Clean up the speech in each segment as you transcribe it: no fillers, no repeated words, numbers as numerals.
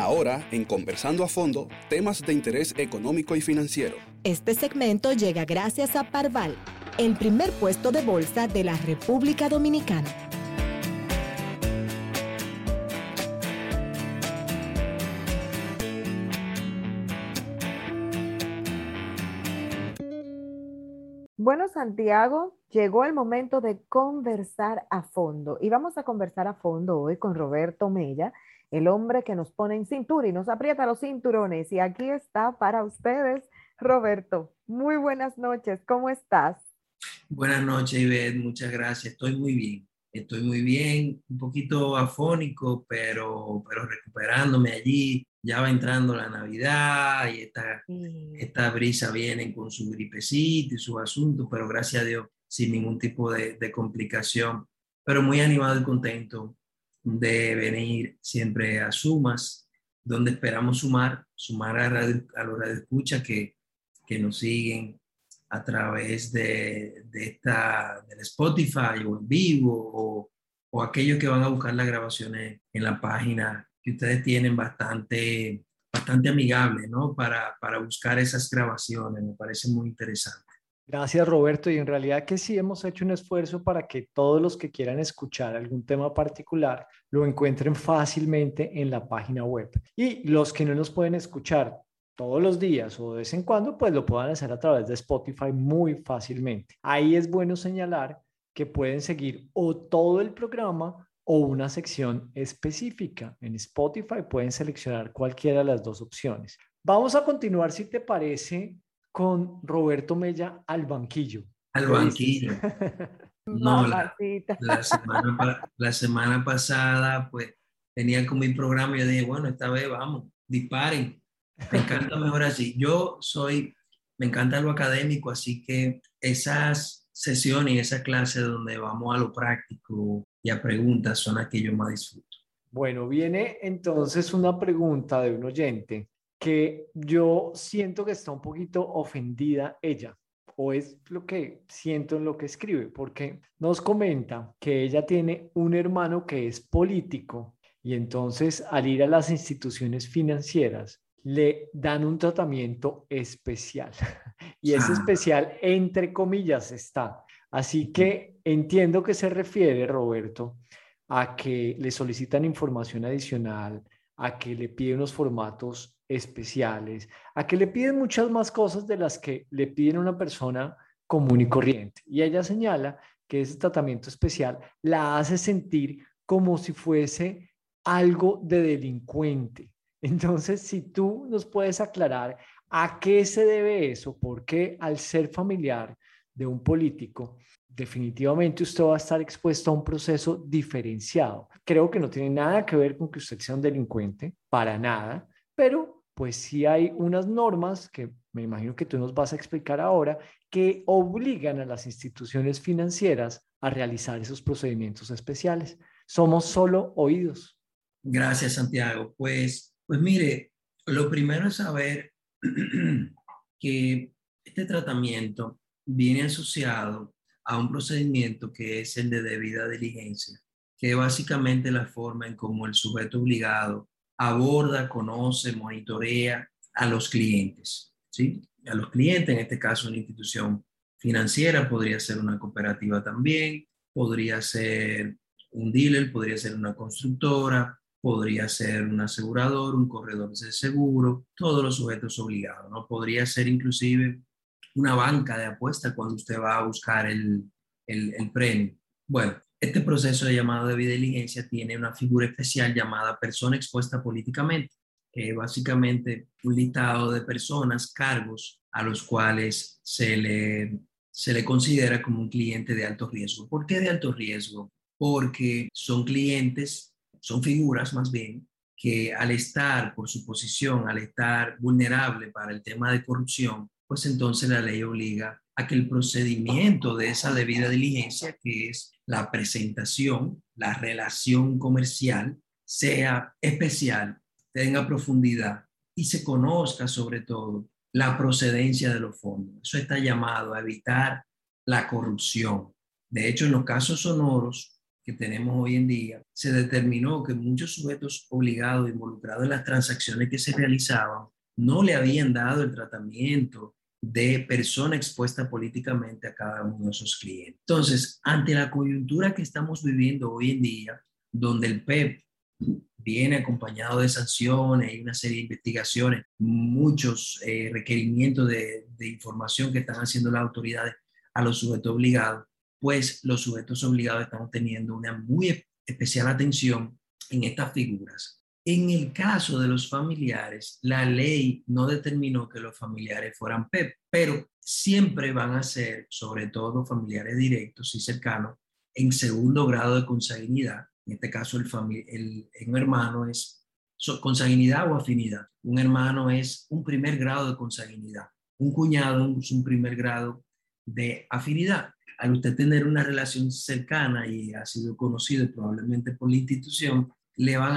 Ahora, en Conversando a Fondo, temas de interés económico y financiero. Este segmento llega gracias a Parval, el primer puesto de bolsa de la República Dominicana. Bueno, Santiago, llegó el momento de conversar a fondo y vamos a conversar a fondo hoy con Roberto Mella, el hombre que nos pone en cintura y nos aprieta los cinturones. Y aquí está para ustedes, Roberto. Muy buenas noches, ¿cómo estás? Buenas noches, Ivette, muchas gracias. Estoy muy bien, un poquito afónico, pero recuperándome allí. Ya va entrando la Navidad y esta brisa viene con su gripecita y sus asuntos, pero gracias a Dios, sin ningún tipo de complicación. Pero muy animado y contento de venir siempre a Sumas, donde esperamos sumar a los radioescuchas que nos siguen a través del Spotify o en vivo o aquellos que van a buscar las grabaciones en la página que ustedes tienen bastante amigable, ¿no? Para buscar esas grabaciones, me parece muy interesante. Gracias, Roberto. Y en realidad que sí hemos hecho un esfuerzo para que todos los que quieran escuchar algún tema particular lo encuentren fácilmente en la página web. Y los que no nos pueden escuchar todos los días o de vez en cuando, pues lo puedan hacer a través de Spotify muy fácilmente. Ahí es bueno señalar que pueden seguir o todo el programa o una sección específica. En Spotify pueden seleccionar cualquiera de las dos opciones. Vamos a continuar, si te parece, con Roberto Mella al banquillo. Al banquillo. No, la semana pasada, pues, tenía con mi programa y yo dije, bueno, esta vez vamos, disparen. Me encanta mejor así. Me encanta lo académico, así que esas sesiones y esa clase donde vamos a lo práctico y a preguntas son las que yo más disfruto. Bueno, viene entonces una pregunta de un oyente que yo siento que está un poquito ofendida ella, o es lo que siento en lo que escribe, porque nos comenta que ella tiene un hermano que es político y entonces al ir a las instituciones financieras le dan un tratamiento especial y ese especial entre comillas está. Así que entiendo que se refiere, Roberto, a que le solicitan información adicional, a que le piden unos formatos especiales, a que le piden muchas más cosas de las que le piden a una persona común y corriente. Y ella señala que ese tratamiento especial la hace sentir como si fuese algo de delincuente. Entonces, si tú nos puedes aclarar a qué se debe eso, porque al ser familiar de un político, definitivamente usted va a estar expuesto a un proceso diferenciado. Creo que no tiene nada que ver con que usted sea un delincuente, para nada, pero pues sí hay unas normas que me imagino que tú nos vas a explicar ahora que obligan a las instituciones financieras a realizar esos procedimientos especiales. Somos solo oídos. Gracias, Santiago. Pues mire, lo primero es saber que este tratamiento viene asociado a un procedimiento que es el de debida diligencia, que es básicamente la forma en cómo el sujeto obligado aborda, conoce, monitorea a los clientes, ¿sí? A los clientes, en este caso una institución financiera, podría ser una cooperativa también, podría ser un dealer, podría ser una constructora, podría ser un asegurador, un corredor de seguro, todos los sujetos obligados, ¿no? Podría ser inclusive una banca de apuestas cuando usted va a buscar el premio. Bueno, este proceso de llamado de debida diligencia tiene una figura especial llamada persona expuesta políticamente, que es básicamente un listado de personas, cargos a los cuales se le considera como un cliente de alto riesgo. ¿Por qué de alto riesgo? Porque son clientes, son figuras más bien, que al estar por su posición, al estar vulnerable para el tema de corrupción, pues entonces la ley obliga a que el procedimiento de esa debida diligencia, que es la presentación, la relación comercial, sea especial, tenga profundidad y se conozca sobre todo la procedencia de los fondos. Eso está llamado a evitar la corrupción. De hecho, en los casos sonoros, que tenemos hoy en día, se determinó que muchos sujetos obligados involucrados en las transacciones que se realizaban no le habían dado el tratamiento de persona expuesta políticamente a cada uno de esos clientes. Entonces, ante la coyuntura que estamos viviendo hoy en día, donde el PEP viene acompañado de sanciones y una serie de investigaciones, muchos requerimientos de información que están haciendo las autoridades a los sujetos obligados, pues los sujetos obligados están teniendo una muy especial atención en estas figuras. En el caso de los familiares, la ley no determinó que los familiares fueran PEP, pero siempre van a ser, sobre todo familiares directos y cercanos, en segundo grado de consanguinidad. En este caso, un hermano es consanguinidad o afinidad. Un hermano es un primer grado de consanguinidad. Un cuñado es un primer grado de afinidad. Al usted tener una relación cercana y ha sido conocido probablemente por la institución, le van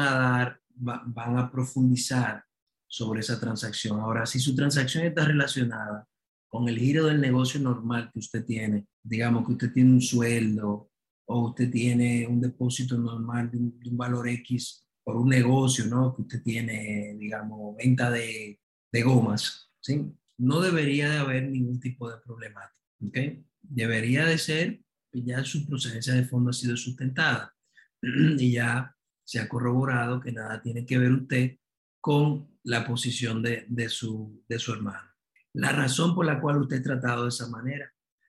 a profundizar sobre esa transacción. Ahora, si su transacción está relacionada con el giro del negocio normal que usted tiene, digamos que usted tiene un sueldo o usted tiene un depósito normal de un valor X por un negocio, ¿no? Que usted tiene, digamos, venta de gomas, ¿sí? No debería de haber ningún tipo de problemática, ¿ok? Debería de ser que ya su procedencia de fondo ha sido sustentada y ya se ha corroborado que nada tiene que ver usted con la posición de su hermano. La razón por la cual usted es tratado de esa manera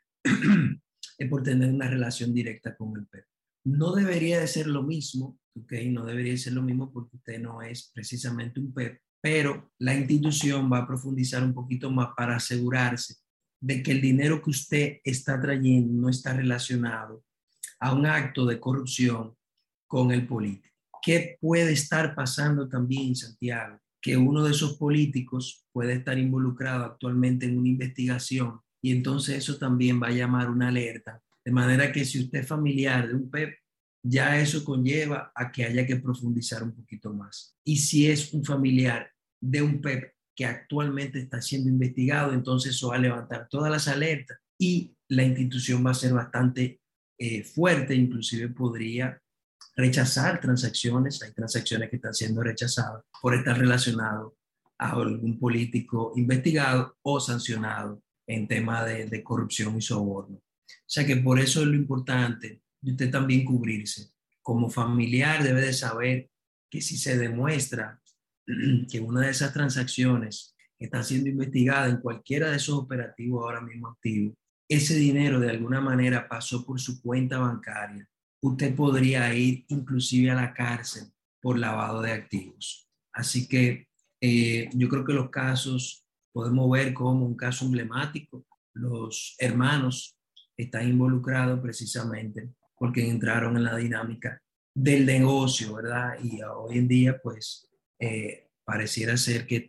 es por tener una relación directa con el PEP. No debería de ser lo mismo, ¿ok? No debería de ser lo mismo porque usted no es precisamente un PEP, pero la institución va a profundizar un poquito más para asegurarse de que el dinero que usted está trayendo no está relacionado a un acto de corrupción con el político. ¿Qué puede estar pasando también, Santiago? Que uno de esos políticos puede estar involucrado actualmente en una investigación y entonces eso también va a llamar una alerta. De manera que si usted es familiar de un PEP, ya eso conlleva a que haya que profundizar un poquito más. Y si es un familiar de un PEP que actualmente está siendo investigado, entonces eso va a levantar todas las alertas y la institución va a ser bastante fuerte, inclusive podría rechazar transacciones. Hay transacciones que están siendo rechazadas por estar relacionado a algún político investigado o sancionado en tema de corrupción y soborno. O sea que por eso es lo importante de usted también cubrirse. Como familiar debe de saber que si se demuestra que una de esas transacciones está siendo investigada en cualquiera de esos operativos ahora mismo activos, ese dinero de alguna manera pasó por su cuenta bancaria, usted podría ir inclusive a la cárcel por lavado de activos. Así que yo creo que los casos, podemos ver como un caso emblemático, los hermanos están involucrados precisamente porque entraron en la dinámica del negocio, ¿verdad? Y hoy en día, pues, pareciera ser que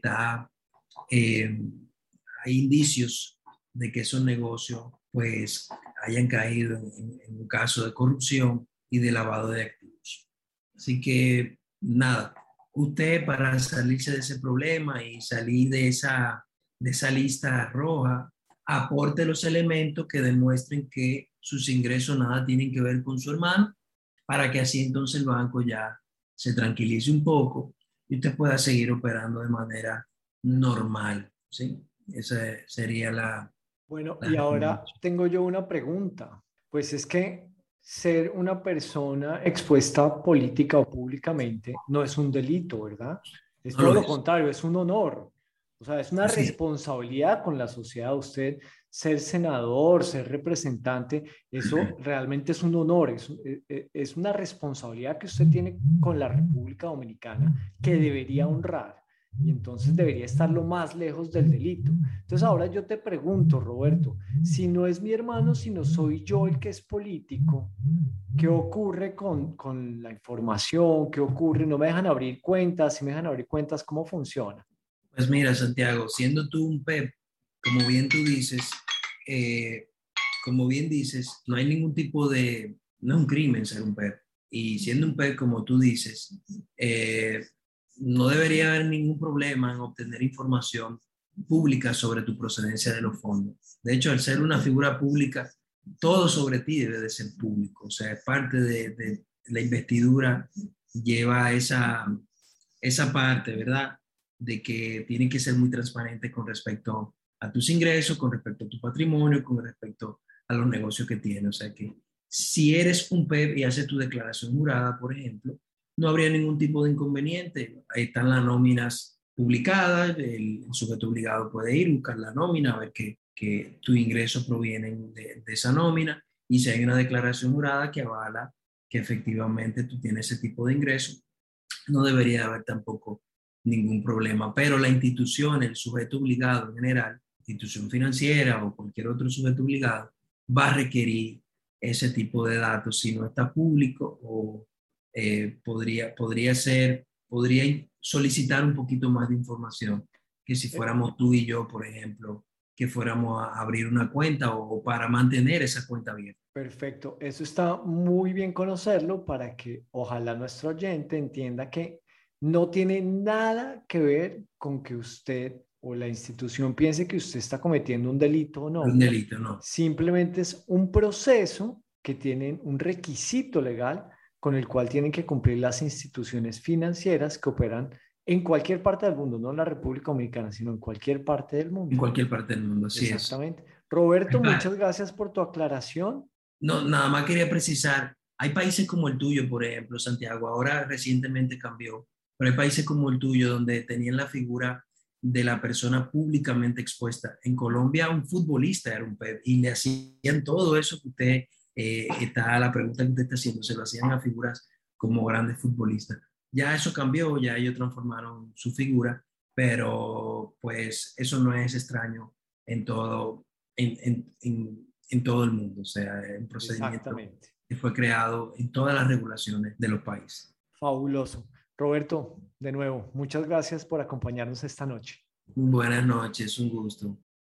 hay indicios de que esos negocios, pues, hayan caído en un caso de corrupción y de lavado de activos. Así que, nada, usted para salirse de ese problema y salir de esa lista roja, aporte los elementos que demuestren que sus ingresos nada tienen que ver con su hermano, para que así entonces el banco ya se tranquilice un poco y usted pueda seguir operando de manera normal, ¿sí? Esa sería la... Bueno, y ahora tengo yo una pregunta. Pues es que ser una persona expuesta política o públicamente no es un delito, ¿verdad? Es No todo lo lo es. contrario, es un honor. O sea, es una Así es. responsabilidad con la sociedad. Usted ser senador, ser representante, eso realmente es un honor, es una responsabilidad que usted tiene con la República Dominicana que debería honrar. Y entonces debería estar lo más lejos del delito. Entonces ahora yo te pregunto, Roberto, si no es mi hermano, sino soy yo el que es político, ¿qué ocurre con la información? ¿Qué ocurre? ¿No me dejan abrir cuentas? Si me dejan abrir cuentas, ¿cómo funciona? Pues mira, Santiago, siendo tú un PEP, como bien tú dices, eh, como bien dices, no hay ningún tipo de, no es un crimen ser un PEP. Y siendo un PEP, como tú dices, no debería haber ningún problema en obtener información pública sobre tu procedencia de los fondos. De hecho, al ser una figura pública, todo sobre ti debe de ser público. O sea, es parte de la investidura, lleva esa parte, ¿verdad? De que tienen que ser muy transparentes con respecto a tus ingresos, con respecto a tu patrimonio, con respecto a los negocios que tienes. O sea que si eres un PEP y haces tu declaración jurada, por ejemplo, no habría ningún tipo de inconveniente. Ahí están las nóminas publicadas, el sujeto obligado puede ir, buscar la nómina, a ver que tus ingresos provienen de esa nómina, y si hay una declaración jurada que avala que efectivamente tú tienes ese tipo de ingresos, no debería haber tampoco ningún problema. Pero la institución, el sujeto obligado en general, institución financiera o cualquier otro sujeto obligado, va a requerir ese tipo de datos si no está público, o podría solicitar un poquito más de información que si fuéramos tú y yo, por ejemplo, que fuéramos a abrir una cuenta o para mantener esa cuenta abierta. Perfecto, eso está muy bien conocerlo para que ojalá nuestro oyente entienda que no tiene nada que ver con que usted o la institución piense que usted está cometiendo un delito o Un no. delito, ¿no? Simplemente es un proceso que tienen un requisito legal con el cual tienen que cumplir las instituciones financieras que operan en cualquier parte del mundo, no en la República Dominicana, sino en cualquier parte del mundo. En cualquier parte del mundo, así es. Exactamente. Roberto, muchas gracias por tu aclaración. No, nada más quería precisar, hay países como el tuyo, por ejemplo, Santiago, ahora recientemente cambió, pero hay países como el tuyo donde tenían la figura de la persona públicamente expuesta. En Colombia un futbolista era un PEP y le hacían todo eso que usted, la pregunta que usted está haciendo, se lo hacían a figuras como grandes futbolistas. Ya eso cambió, ya ellos transformaron su figura, pero pues eso no es extraño en todo, en todo el mundo. O sea, es un procedimiento que fue creado en todas las regulaciones de los países. Fabuloso. Roberto, de nuevo, muchas gracias por acompañarnos esta noche. Buenas noches, un gusto.